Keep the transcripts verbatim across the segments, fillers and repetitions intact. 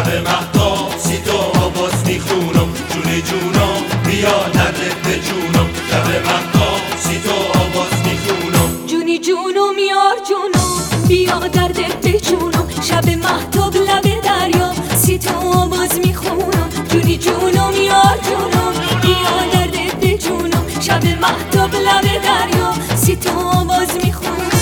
مهتاب سی تو آواز میخونم، جونی جونم بیا درد به جونم. شب مهتاب سی تو آواز میخونم، جونی جونم یار جونم بیا درد به جونم. شب مهتاب لب دریا سی تو آواز میخونم، جونی جونم یار جونم بیا درد به جونم. شب مهتاب لب دریا سی تو آواز میخونم.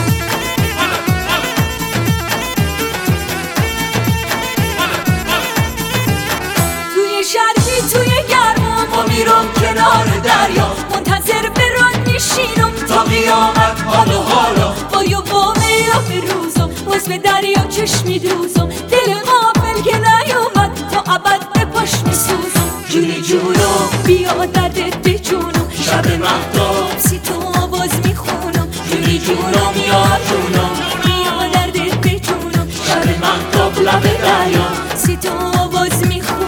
توی شرقی توی گرما ما میرم کنار دریا، منتظر بران میشینم تا قیامت حال و حالا. بایو با میرا به روزم باز به دریا چشمی دوزم، دل غافل که نیومد تا ابد به پاش میسوزم. جونی جونم بیا دردت به جونم، شب مهتاب سی تو آواز میخونم، جونی جونم یار جونم بیا دردت به جونم. شب مهتاب لب دریا سی تو آواز میخونم.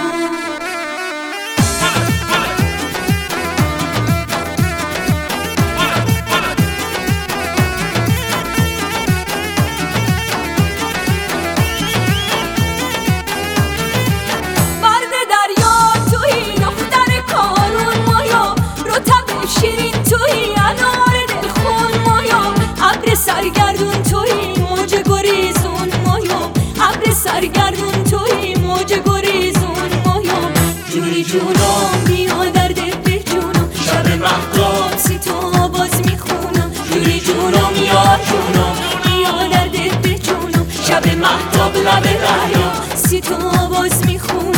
شیرین تویی انار دلخون مایا، ابر سرگردون تویی موج گریزون مایا، ابر سرگردون تویی موج گریزون مایا. جونی جونم بیا درد به جونم، شب مهتاب سی تو آواز میخونم، جونی جونم یار جونم بیا درد به جونم. شب مهتاب لب دریا سی تو آواز میخونم.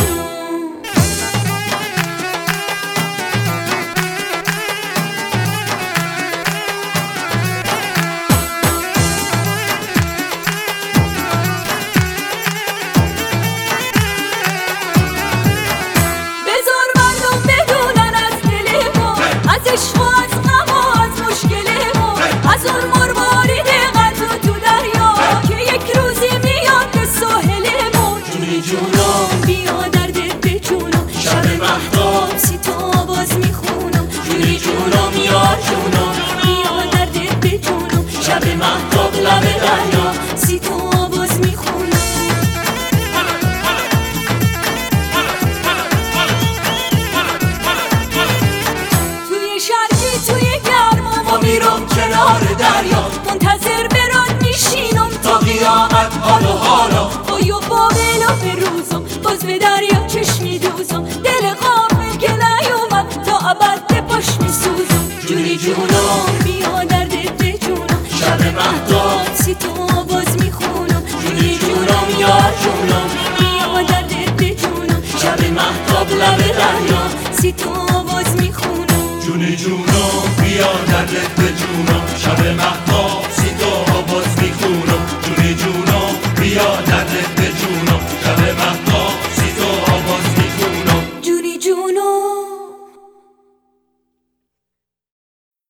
عشق و از غم و از مشکل ما، از اون مروارید قطع تو دریا که یک روزی میاد به ساحل ما. جونی جونم بیا درد به جونم، شب مهتاب سی تو آواز میخونم، جونی جونم یار جونم بیا درد به جونم. شب مهتاب لب دریا سی تو آواز میخونم. میرم کنار دریا منتظر بران میشینم تا قیامت حال و حالا. بایو با بلا به روزم باز به دریا چشمی دوزم، دل غافل که نیومد تا ابد به پاش میسوزم. جونی جونم بیا درد به جونم، شب مهتاب سی تو آواز میخونم، جونی جونم یار جونم بیا درد به جونم. شب مهتاب لب دریا سی تو